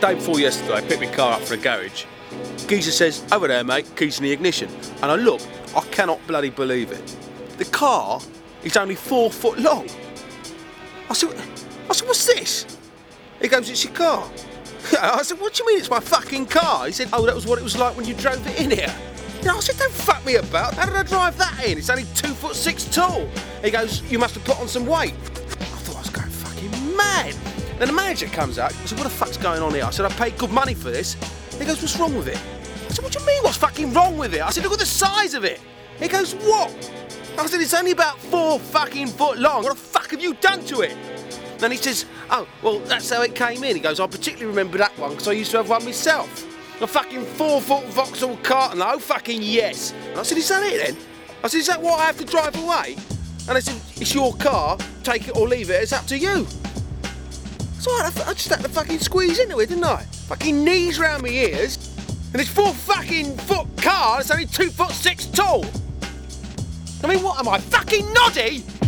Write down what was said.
Day before yesterday, I picked my car up for a garage. Geezer says, "Over there, mate, keys in the ignition." And I look, I cannot bloody believe it. The car is only 4 foot long. I said, "What's this?" He goes, "It's your car." I said, "What do you mean it's my fucking car?" He said, "Oh, that was what it was like when you drove it in here." I said, "Don't fuck me about. How did I drive that in? It's only 2'6" tall." He goes, "You must have put on some weight." I thought I was going fucking mad. Then the manager comes out. I said, "What the fuck's going on here?" I said, "I paid good money for this." He goes, "What's wrong with it?" I said, "What do you mean what's fucking wrong with it?" I said, "Look at the size of it." He goes, "What?" I said, "It's only about 4 fucking foot long. What the fuck have you done to it?" Then he says, "Oh, well, that's how it came in." He goes, "I particularly remember that one because I used to have one myself. A fucking 4 foot Vauxhall Carlton." Oh, fucking yes. And I said, "Is that it then?" I said, "Is that what I have to drive away?" And they said, "It's your car. Take it or leave it. It's up to you." So I just had to fucking squeeze into it, didn't I? Fucking knees round my ears. And this 4 fucking foot car that's only 2'6" tall. I mean, what am I, fucking noddy?